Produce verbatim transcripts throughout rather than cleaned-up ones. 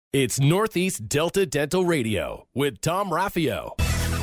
It's Northeast Delta Dental Radio with Tom Raffio.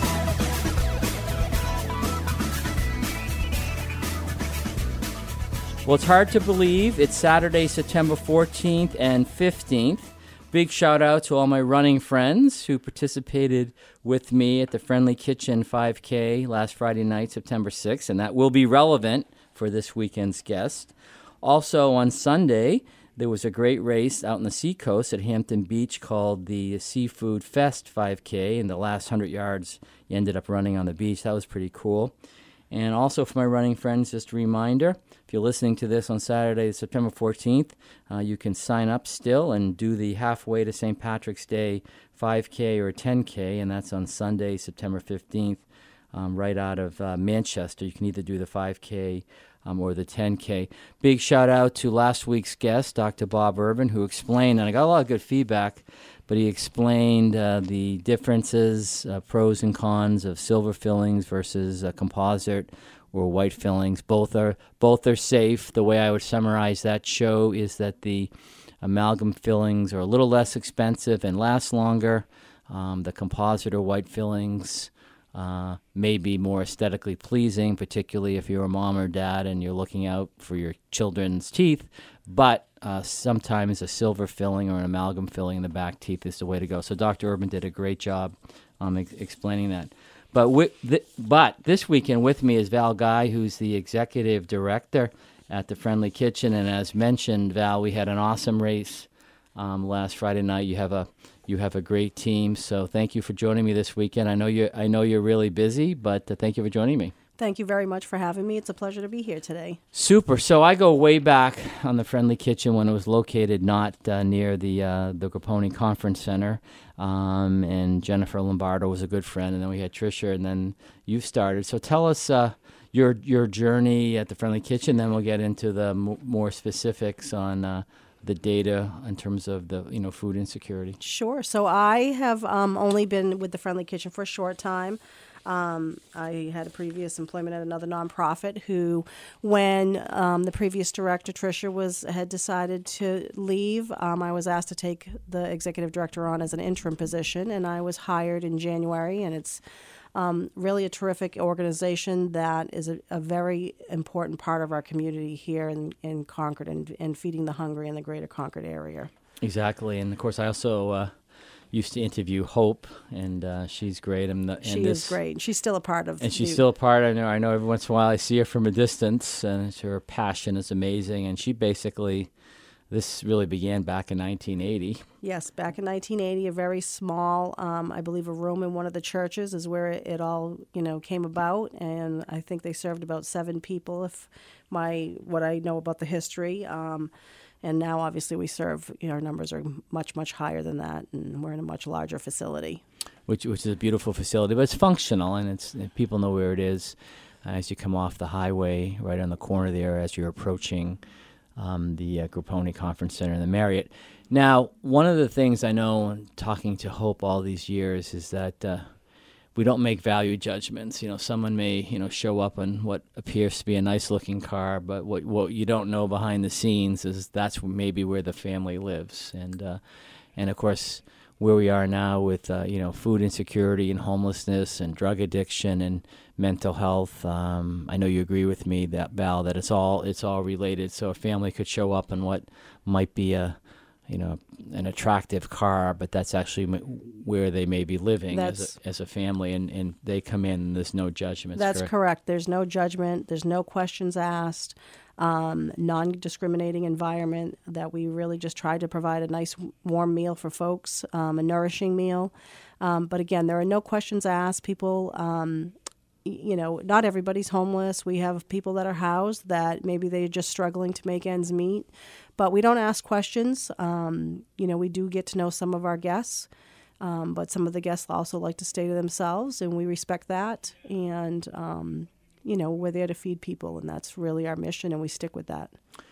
Well, it's hard to believe. It's Saturday, September fourteenth and fifteenth. Big shout out to all my running friends who participated with me at the Friendly Kitchen five K last Friday night, September sixth, and that will be relevant for this weekend's guest. Also on Sunday, there was a great race out on the seacoast at Hampton Beach called the Seafood Fest five K, and the last one hundred yards you ended up running on the beach. That was pretty cool. And also for my running friends, just a reminder, if you're listening to this on Saturday, September fourteenth, uh, you can sign up still and do the halfway to Saint Patrick's Day five K or ten K, and that's on Sunday, September fifteenth, um, right out of uh, Manchester. You can either do the five K Um, or the ten K. Big shout out to last week's guest, Doctor Bob Urban, who explained, and I got a lot of good feedback, but he explained uh, the differences, uh, pros and cons of silver fillings versus uh, composite or white fillings. Both are both are safe. The way I would summarize that show is that the amalgam fillings are a little less expensive and last longer. Um, the composite or white fillings Uh, may be more aesthetically pleasing, particularly if you're a mom or dad and you're looking out for your children's teeth. But uh, sometimes a silver filling or an amalgam filling in the back teeth is the way to go. So Doctor Urban did a great job um, ex- explaining that. But wi- th- but this weekend with me is Val Guy, who's the executive director at the Friendly Kitchen. And as mentioned, Val, we had an awesome race um, last Friday night. You have a You have a great team, so thank you for joining me this weekend. I know you I know you're really busy, but uh, thank you for joining me. Thank you very much for having me. It's a pleasure to be here today. Super. So I go way back on the Friendly Kitchen when it was located not uh, near the uh, the Grapponi Conference Center, um, and Jennifer Lombardo was a good friend, and then we had Tricia, and then you started. So tell us uh, your your journey at the Friendly Kitchen, then we'll get into the m- more specifics on Uh, the data in terms of the, you know, food insecurity. Sure. So I have um, only been with the Friendly Kitchen for a short time. Um, I had a previous employment at another nonprofit who, when um, the previous director, Tricia, was had decided to leave, um, I was asked to take the executive director on as an interim position, and I was hired in January, and it's Um, really a terrific organization that is a, a very important part of our community here in, in Concord and, and feeding the hungry in the greater Concord area. Exactly. And, of course, I also uh, used to interview Hope, and uh, she's great. And, the, and she this, is great. She's still a part of And she's the, still a part. I know, I know every once in a while I see her from a distance, and her passion is amazing. And she basically, this really began back in nineteen eighty. Yes, back in nineteen eighty, a very small, um, I believe a room in one of the churches is where it, it all, you know, came about. And I think they served about seven people, if my what I know about the history. Um, and now, obviously, we serve, you know, our numbers are much, much higher than that, and we're in a much larger facility. Which, which is a beautiful facility, but it's functional, and it's people know where it is uh, as you come off the highway, right on the corner there as you're approaching Um, the uh, Grapponi Conference Center and the Marriott. Now, one of the things I know, talking to Hope all these years, is that uh, we don't make value judgments. You know, someone may, you know, show up in what appears to be a nice-looking car, but what what you don't know behind the scenes is that's maybe where the family lives. And uh, and of course, where we are now with uh, you know, food insecurity and homelessness and drug addiction and mental health. Um, I know you agree with me, that Val, that it's all it's all related. So a family could show up in what might be a, you know, an attractive car, but that's actually m- where they may be living as a, as a family, and, and they come in and there's no judgment. That's correct? correct. There's no judgment. There's no questions asked. Um, non-discriminating environment that we really just try to provide a nice warm meal for folks, um, a nourishing meal. Um, but again, there are no questions asked. People, um, you know, not everybody's homeless. We have people that are housed that maybe they're just struggling to make ends meet. But we don't ask questions. Um, you know, we do get to know some of our guests. Um, but some of the guests also like to stay to themselves, and we respect that. And, um, you know, we're there to feed people, and that's really our mission, and we stick with that.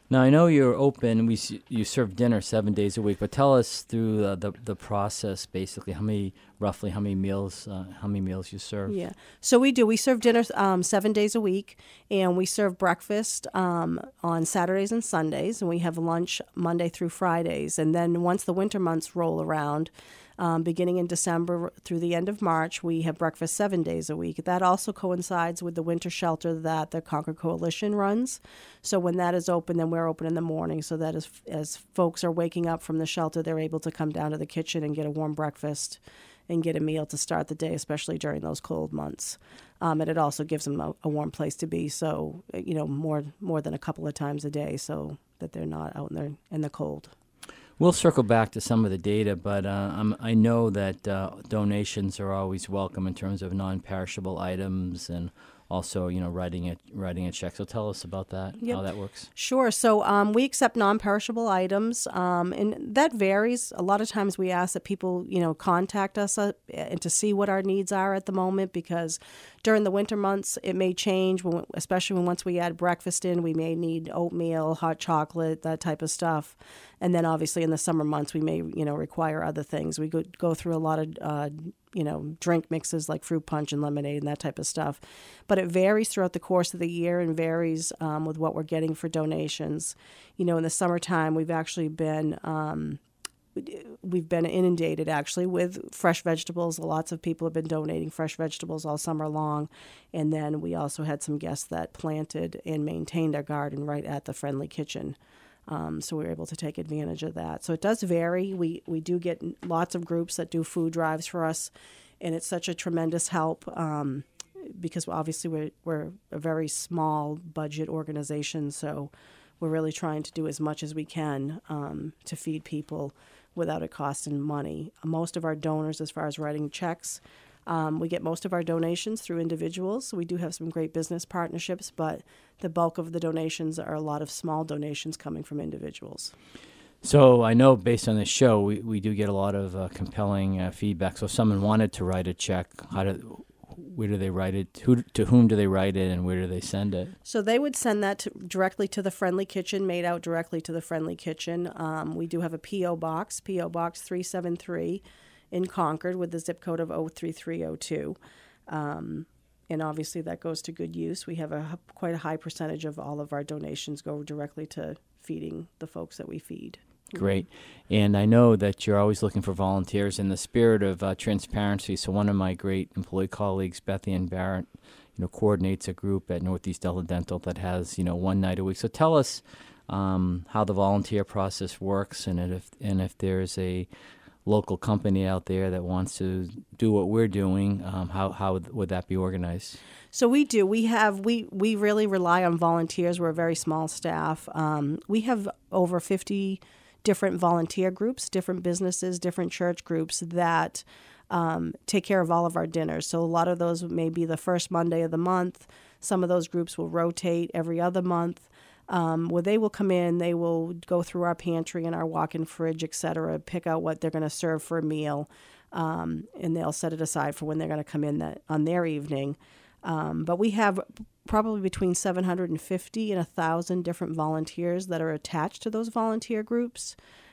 Now, I know you're open. We s- you serve dinner seven days a week, but tell us through uh, the the process, basically, how many roughly how many meals uh, how many meals you serve. Yeah. So we do. We serve dinner um, seven days a week, and we serve breakfast um, on Saturdays and Sundays, and we have lunch Monday through Fridays. And then once the winter months roll around, um, beginning in December through the end of March, we have breakfast seven days a week. That also coincides with the winter shelter that the Concord Coalition runs. So when that is open, then we're open in the morning, so that as, as folks are waking up from the shelter, they're able to come down to the kitchen and get a warm breakfast and get a meal to start the day, especially during those cold months. Um, and it also gives them a, a warm place to be, so, you know, more more than a couple of times a day, so that they're not out in the, in the cold. We'll circle back to some of the data, but uh, I'm, I know that uh, donations are always welcome in terms of non-perishable items and also, you know, writing a writing a check. So tell us about that, Yep. how that works. Sure. So um, we accept non-perishable items, um, and that varies. A lot of times we ask that people, you know, contact us uh, and to see what our needs are at the moment, because during the winter months it may change, when, especially when once we add breakfast in, we may need oatmeal, hot chocolate, that type of stuff. And then obviously in the summer months we may, you know, require other things. We go, go through a lot of uh, you know, drink mixes like fruit punch and lemonade and that type of stuff. But it varies throughout the course of the year and varies um, with what we're getting for donations. You know, in the summertime, we've actually been um, we've been inundated actually with fresh vegetables. Lots of people have been donating fresh vegetables all summer long. And then we also had some guests that planted and maintained our garden right at the Friendly Kitchen. Um, so we were able to take advantage of that. So it does vary. We we do get lots of groups that do food drives for us, and it's such a tremendous help um, because obviously we're, we're a very small budget organization, so we're really trying to do as much as we can um, to feed people without it costing money. Most of our donors, as far as writing checks, Um, we get most of our donations through individuals. We do have some great business partnerships, but the bulk of the donations are a lot of small donations coming from individuals. So I know based on this show, we, we do get a lot of uh, compelling uh, feedback. So if someone wanted to write a check, how do, where do they write it? Who, to whom do they write it, and where do they send it? So they would send that to, directly to the Friendly Kitchen, made out directly to the Friendly Kitchen. Um, we do have a P O box, P O Box three seven three. In Concord with the zip code of oh three three oh two. Um, and obviously that goes to good use. We have a quite a high percentage of all of our donations go directly to feeding the folks that we feed. Great. And I know that you're always looking for volunteers in the spirit of uh, transparency. So one of my great employee colleagues, Bethy Ann Barrett, you know, coordinates a group at Northeast Delta Dental that has, you know, one night a week. So tell us um, how the volunteer process works, and if and if there's a local company out there that wants to do what we're doing, um, how how would, would that be organized? So we do. We have we we really rely on volunteers. We're a very small staff. Um, we have over fifty different volunteer groups, different businesses, different church groups that um, take care of all of our dinners. So a lot of those may be the first Monday of the month. Some of those groups will rotate every other month. Um, where they will come in, they will go through our pantry and our walk-in fridge, et cetera, pick out what they're going to serve for a meal, um, and they'll set it aside for when they're going to come in that on their evening. Um, but we have probably between seven hundred fifty and one thousand different volunteers that are attached to those volunteer groups.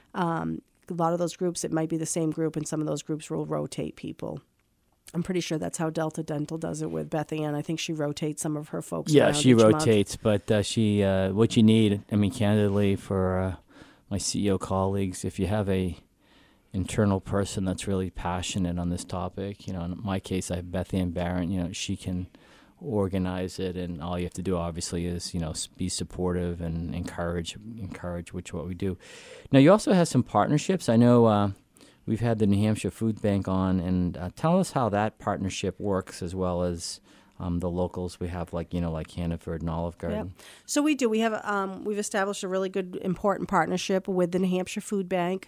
Um, a lot of those groups, it might be the same group, and some of those groups will rotate people. I'm pretty sure that's how Delta Dental does it with Bethy Ann. I think she rotates some of her folks Yeah, around she each rotates, month. but uh, she uh, what you need, I mean, candidly, for uh, my C E O colleagues, if you have a internal person that's really passionate on this topic, you know, in my case, I have Bethy Ann Barrett, you know, she can organize it, and all you have to do, obviously, is, you know, be supportive and encourage, encourage which what we do. Now, you also have some partnerships. I know uh, we've had the New Hampshire Food Bank on, and uh, tell us how that partnership works, as well as um, the locals we have, like, you know, like Hannaford and Olive Garden. Yep. So we do. We have um, we've established a really good, important partnership with the New Hampshire Food Bank.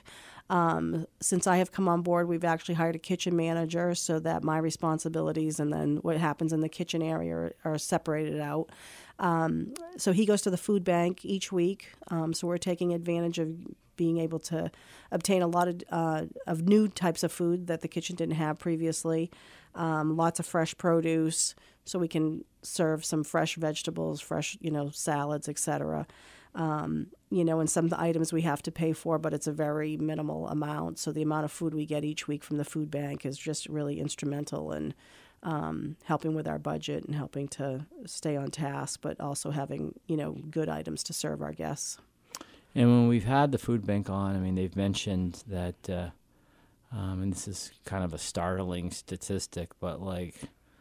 Um, since I have come on board, we've actually hired a kitchen manager so that my responsibilities and then what happens in the kitchen area are, are separated out. Um, so he goes to the food bank each week. Um, so we're taking advantage of being able to obtain a lot of uh, of new types of food that the kitchen didn't have previously. Um, lots of fresh produce, so we can serve some fresh vegetables, fresh, you know, salads, et cetera. Um, you know, and some of the items we have to pay for, but it's a very minimal amount. So the amount of food we get each week from the food bank is just really instrumental in um, helping with our budget and helping to stay on task, but also having, you know, good items to serve our guests. And when we've had the food bank on, I mean, they've mentioned that, uh, um, and this is kind of a startling statistic, but like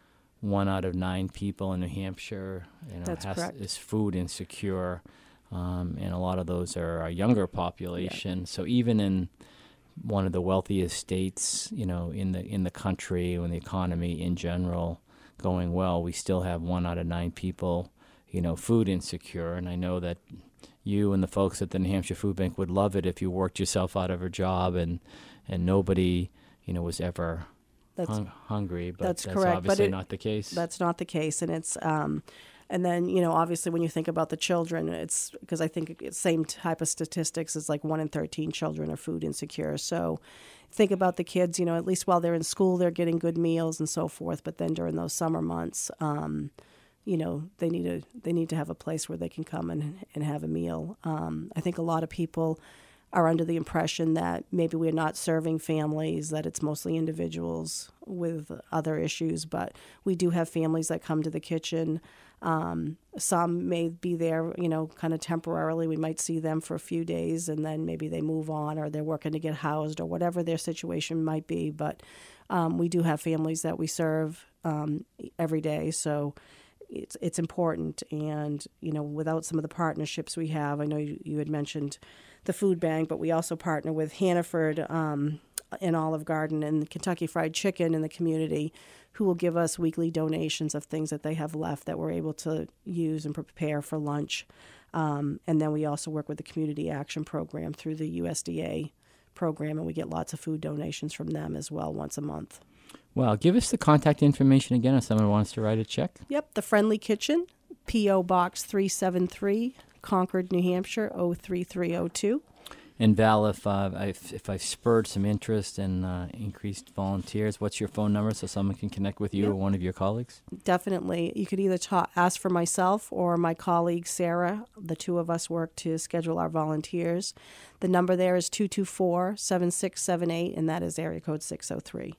one out of nine people in New Hampshire, you know, That's has, correct. is food insecure. Um, and a lot of those are a younger population. Yeah. So even in one of the wealthiest states, you know, in the in the country, when the economy in general going well, we still have one out of nine people, you know, food insecure. And I know that you and the folks at the New Hampshire Food Bank would love it if you worked yourself out of a job and and nobody, you know, was ever that's, hung, hungry. But that's, that's correct. obviously but it, not the case. That's not the case, and it's. Um, And then, you know, obviously when you think about the children, it's because I think it's same type of statistics is like one in thirteen children are food insecure. So think about the kids, you know, at least while they're in school, they're getting good meals and so forth. But then during those summer months, um, you know, they need to they need to have a place where they can come and, and have a meal. Um, I think a lot of people are under the impression that maybe we're not serving families, that it's mostly individuals with other issues. But we do have families that come to the kitchen. Um, some may be there, you know, kind of temporarily. We might see them for a few days and then maybe they move on or they're working to get housed or whatever their situation might be. But um, we do have families that we serve um, every day. So it's it's important. And, you know, without some of the partnerships we have, I know you, you had mentioned the food bank, but we also partner with Hannaford um, and Olive Garden and Kentucky Fried Chicken in the community, who will give us weekly donations of things that they have left that we're able to use and prepare for lunch. Um, and then we also work with the Community Action Program through the U S D A program, and we get lots of food donations from them as well once a month. Well, give us the contact information again if someone wants to write a check. Yep, The Friendly Kitchen, P O Box three seven three, Concord, New Hampshire, oh three three oh two. And Val, if uh, I've, if I've spurred some interest and uh, increased volunteers, what's your phone number so someone can connect with you yep. or one of your colleagues? Definitely. You could either ta- ask for myself or my colleague, Sarah. The two of us work to schedule our volunteers. The number there is two two four, seven six seven eight, and that is area code six oh three.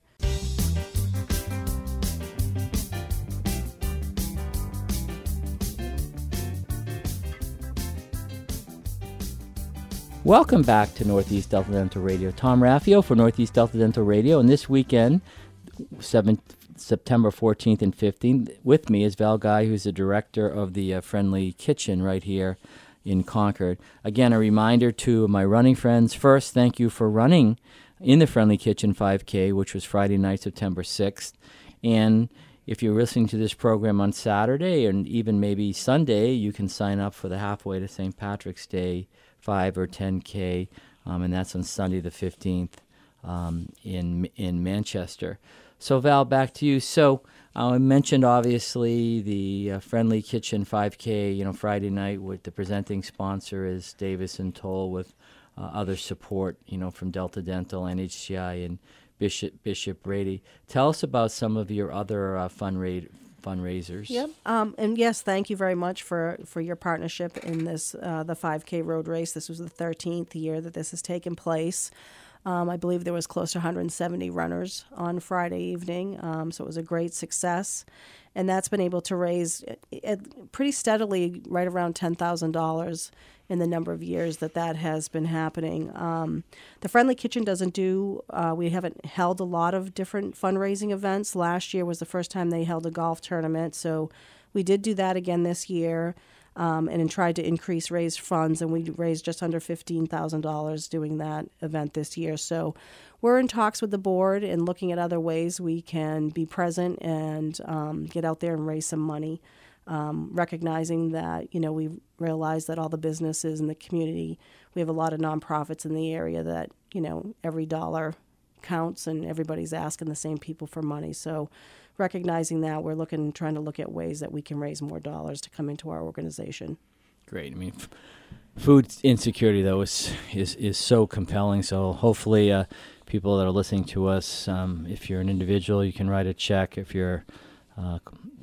Welcome back to Northeast Delta Dental Radio. Tom Raffio for Northeast Delta Dental Radio. And this weekend, seventh, September fourteenth and fifteenth, with me is Val Guy, who's the director of the uh, Friendly Kitchen right here in Concord. Again, a reminder to my running friends. First, thank you for running in the Friendly Kitchen five K, which was Friday night, September sixth. And if you're listening to this program on Saturday and even maybe Sunday, you can sign up for the Halfway to Saint Patrick's Day five or ten K, um, and that's on Sunday the fifteenth um, in in Manchester. So Val, back to you. So uh, I mentioned obviously the uh, Friendly Kitchen five K, you know, Friday night. With the presenting sponsor is Davis and Toll, with uh, other support, you know, from Delta Dental, N H C I, and Bishop Bishop Brady. Tell us about some of your other uh, fundraisers. fundraisers. Yep. Um, and yes, thank you very much for, for your partnership in this, uh, the five K road race. This was the thirteenth year that this has taken place. Um, I believe there was close to one hundred seventy runners on Friday evening, um, so it was a great success. And that's been able to raise it, it pretty steadily right around ten thousand dollars in the number of years that that has been happening. Um, the Friendly Kitchen doesn't do, uh, we haven't held a lot of different fundraising events. Last year was the first time they held a golf tournament, so we did do that again this year. Um, and then tried to increase raised funds, and we raised just under fifteen thousand dollars doing that event this year. So we're in talks with the board and looking at other ways we can be present and um, get out there and raise some money, um, recognizing that, you know, we realize that all the businesses in the community, we have a lot of nonprofits in the area that, you know, every dollar counts and everybody's asking the same people for money. So recognizing that, we're looking, trying to look at ways that we can raise more dollars to come into our organization. Great. I mean, f- food insecurity, though, is is, is so compelling. So hopefully uh, people that are listening to us, um, if you're an individual, you can write a check. If you're uh,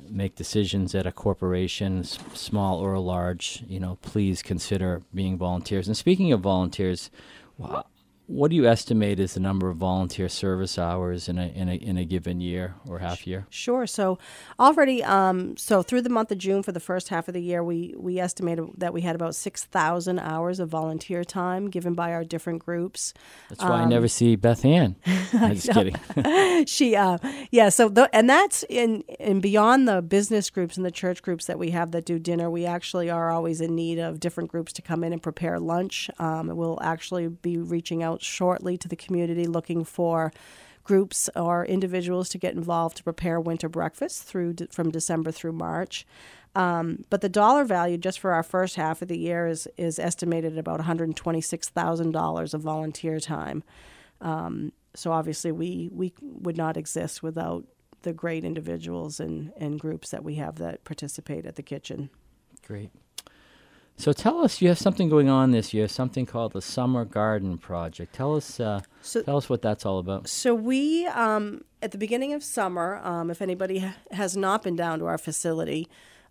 make decisions at a corporation, s- small or large, you know, please consider being volunteers. And speaking of volunteers, wh- what do you estimate is the number of volunteer service hours in a in a in a given year or half year? Sure. So already, um, so through the month of June for the first half of the year, we we estimated that we had about six thousand hours of volunteer time given by our different groups. That's why um, I never see Beth Ann. I'm just kidding. she, uh, yeah. So the, and that's in and beyond the business groups and the church groups that we have that do dinner. We actually are always in need of different groups to come in and prepare lunch. Um, we'll actually be reaching out shortly to the community looking for groups or individuals to get involved to prepare winter breakfast through from December through March. Um, but the dollar value just for our first half of the year is is estimated at about one hundred twenty-six thousand dollars of volunteer time. Um, so obviously we, we would not exist without the great individuals and, and groups that we have that participate at the kitchen. Great. So tell us, you have something going on this year, something called the Summer Garden Project. Tell us, uh, so, tell us what that's all about. So we, um, at the beginning of summer, um, if anybody ha- has not been down to our facility,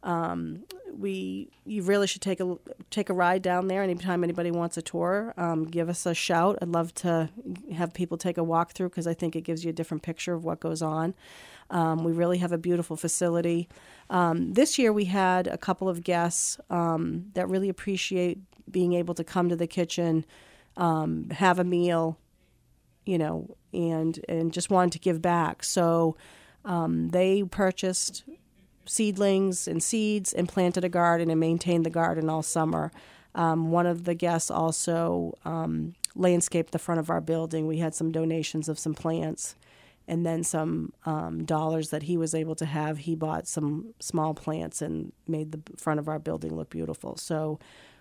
um, we you really should take a take a ride down there. Anytime anybody wants a tour, um, give us a shout. I'd love to have people take a walk through because I think it gives you a different picture of what goes on. Um, we really have a beautiful facility. Um, this year we had a couple of guests um, that really appreciate being able to come to the kitchen, um, have a meal, you know, and and just wanted to give back. So um, they purchased seedlings and seeds and planted a garden and maintained the garden all summer. Um, one of the guests also um, landscaped the front of our building. We had some donations of some plants. And then some um, dollars that he was able to have, he bought some small plants and made the front of our building look beautiful. So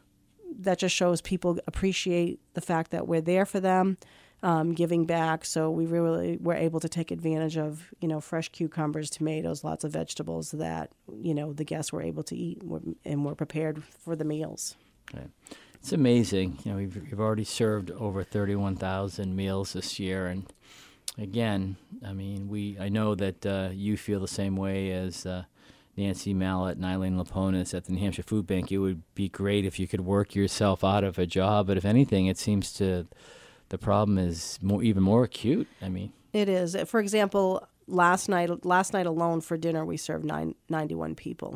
that just shows people appreciate the fact that we're there for them, um, giving back. So we really were able to take advantage of, you know, fresh cucumbers, tomatoes, lots of vegetables that, you know, the guests were able to eat and were prepared for the meals. Okay. It's amazing. You know, we've, we've already served over thirty-one thousand meals this year, and again, I mean, we I know that uh, you feel the same way as uh, Nancy Mallett and Eileen Laponis at the New Hampshire Food Bank. It would be great if you could work yourself out of a job, but if anything, it seems to the problem is more, even more acute. I mean, it is. For example, last night last night alone for dinner, we served nine, ninety-one people.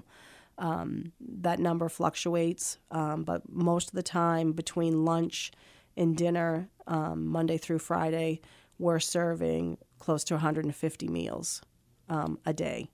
Um, that number fluctuates, um, but most of the time between lunch and dinner, um, Monday through Friday, we're serving close to one hundred fifty meals um, a day.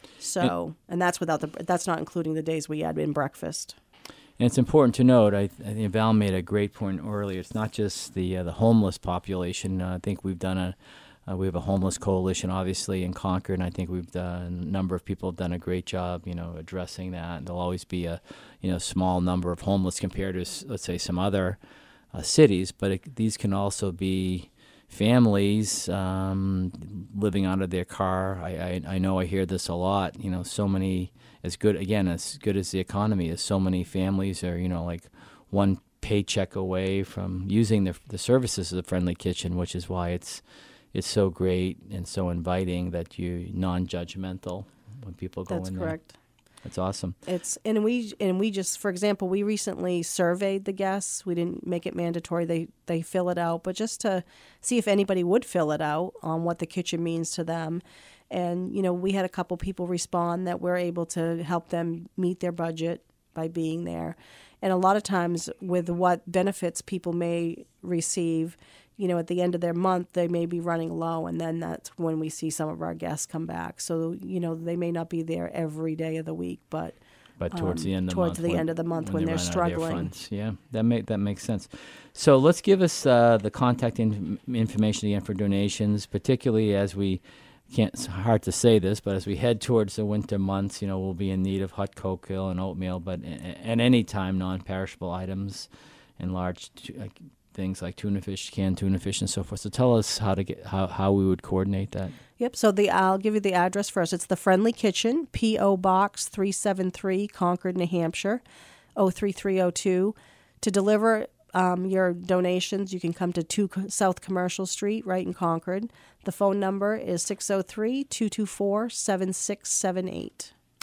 So, and that's without the that's not including the days we add in breakfast. And it's important to note, I, I think Val made a great point earlier. It's not just the uh, the homeless population. Uh, I think we've done a uh, we have a homeless coalition, obviously, in Concord, and I think we've done a number of people have done a great job, you know, addressing that. And there'll always be a you know small number of homeless compared to, let's say, some other uh, cities, but it, these can also be families um, living out of their car. I, I I know I hear this a lot. You know, so many, as good, again, as good as the economy is, so many families are, you know, like one paycheck away from using the the services of the Friendly Kitchen, which is why it's it's so great and so inviting that you non-judgmental when people go That's in correct. there. That's awesome. It's and we and we just, for example, we recently surveyed the guests. We didn't make it mandatory; they they fill it out, but just to see if anybody would fill it out on what the kitchen means to them. And you know, we had a couple people respond that we're able to help them meet their budget by being there. And a lot of times, with what benefits people may receive, you know, at the end of their month, they may be running low, and then that's when we see some of our guests come back. So, you know, they may not be there every day of the week, but but towards um, the end of the towards month, the when, end of the month when, when they're run out of their struggling. funds. Yeah, that make that makes sense. So let's give us uh, the contact in, information again for donations, particularly as we can't. It's hard to say this, but as we head towards the winter months, you know, we'll be in need of hot cocoa and oatmeal, but at any time, non-perishable items and large uh, things like tuna fish, canned tuna fish, and so forth. So tell us how to get how, how we would coordinate that. Yep. So the I'll give you the address first. It's the Friendly Kitchen, P O Box three seven three, Concord, New Hampshire, oh three three oh two. To deliver um, your donations, you can come to two South Commercial Street, right in Concord. The phone number is six oh three, two two four, seven six seven eight.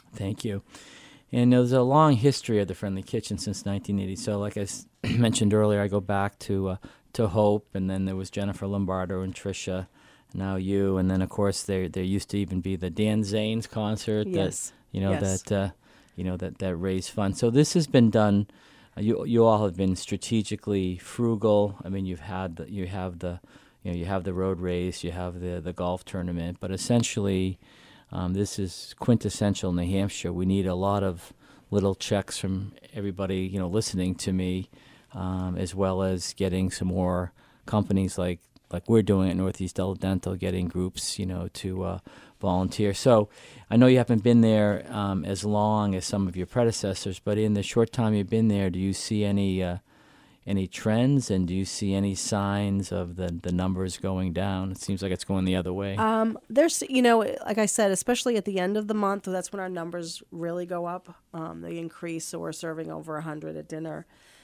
Thank you. And there's a long history of the Friendly Kitchen since nineteen eighty. So like I s- mentioned earlier, I go back to uh, to Hope, and then there was Jennifer Lombardo and Tricia, now you, and then of course there there used to even be the Dan Zanes concert Yes. that you know Yes. that uh, you know that that raised funds. So this has been done. Uh, you you all have been strategically frugal. I mean, you've had the, you have the you know you have the road race, you have the the golf tournament, but essentially. Um, this is quintessential New Hampshire. We need a lot of little checks from everybody, you know, listening to me, um, as well as getting some more companies like like we're doing at Northeast Dental, getting groups, you know, to uh, volunteer. So I know you haven't been there um, as long as some of your predecessors, but in the short time you've been there, do you see any uh, any trends, and do you see any signs of the, the numbers going down? It seems like it's going the other way. Um, there's, you know, like I said, especially at the end of the month, that's when our numbers really go up. Um, they increase, so we're serving over one hundred at dinner.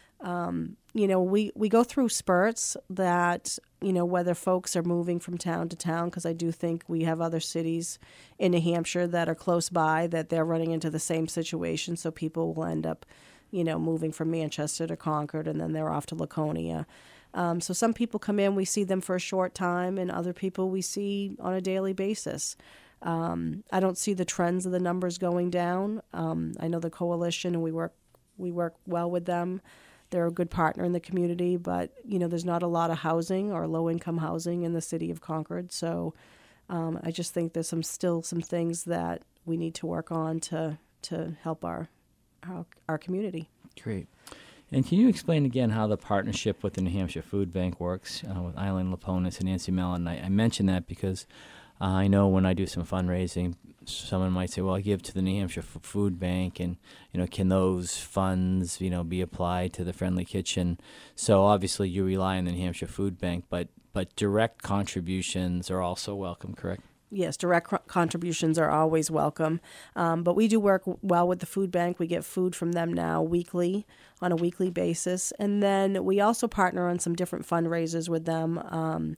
Um, you know, we, we go through spurts that, you know, whether folks are moving from town to town, because I do think we have other cities in New Hampshire that are close by that they're running into the same situation, so people will end up you know, moving from Manchester to Concord, and then they're off to Laconia. Um, so some people come in, we see them for a short time, and other people we see on a daily basis. Um, I don't see the trends of the numbers going down. Um, I know the coalition, and we work we work well with them. They're a good partner in the community, but you know, there's not a lot of housing or low-income housing in the city of Concord. So um, I just think there's some still some things that we need to work on to to help our Our, our community. Great. And can you explain again how the partnership with the New Hampshire Food Bank works uh, with Eileen Laponis and Nancy Mellon? I, I mention that because uh, I know when I do some fundraising, someone might say, well, I give to the New Hampshire F- Food Bank, and, you know, can those funds, you know, be applied to the Friendly Kitchen? So obviously you rely on the New Hampshire Food Bank, but, but direct contributions are also welcome, correct? Yes, direct co- contributions are always welcome. Um, but we do work w- well with the food bank. We get food from them now weekly, on a weekly basis. And then we also partner on some different fundraisers with them. Um,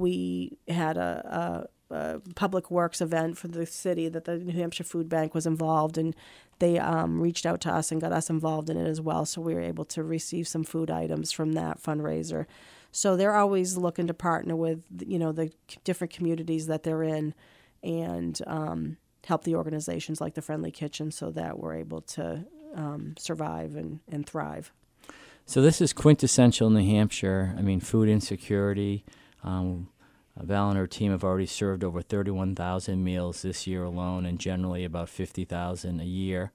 we had a, a, a public works event for the city that the New Hampshire Food Bank was involved in. They um, reached out to us and got us involved in it as well. So we were able to receive some food items from that fundraiser. So they're always looking to partner with, you know, the different communities that they're in, and um, help the organizations like the Friendly Kitchen so that we're able to um, survive and, and thrive. So this is quintessential New Hampshire. I mean, food insecurity. Um, Val and her team have already served over thirty-one thousand meals this year alone, and generally about fifty thousand a year.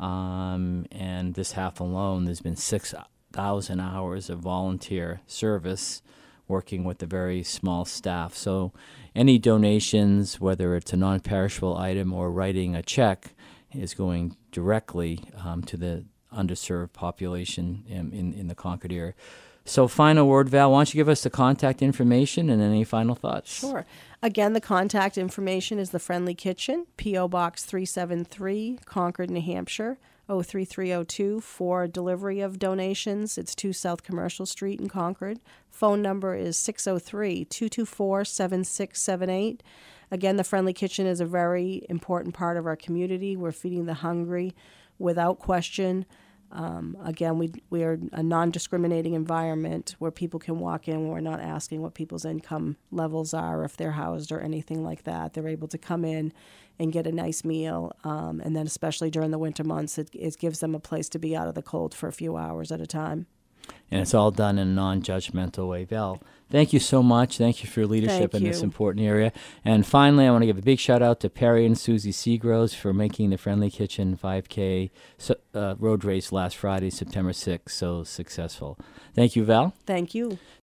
Um, and this half alone, there's been six thousand hours of volunteer service working with a very small staff. So any donations, whether it's a non-perishable item or writing a check, is going directly um, to the underserved population in, in, in the Concord area. So final word, Val, why don't you give us the contact information and any final thoughts? Sure. Again, the contact information is the Friendly Kitchen, P O. Box three seventy-three, Concord, New Hampshire, oh three three oh two, for delivery of donations. It's two South Commercial Street in Concord. Phone number is six oh three, two two four, seven six seven eight. Again, the Friendly Kitchen is a very important part of our community. We're feeding the hungry without question. Um, again, we we are a non-discriminating environment where people can walk in. We're not asking what people's income levels are, if they're housed or anything like that. They're able to come in and get a nice meal, um, and then especially during the winter months, it, it gives them a place to be out of the cold for a few hours at a time. And it's all done in a non-judgmental way. Val, thank you so much. Thank you for your leadership Thank in this you. important area. And finally, I want to give a big shout out to Perry and Susie Seagroves for making the Friendly Kitchen five K so, uh, road race last Friday, September sixth, so successful. Thank you, Val. Thank you.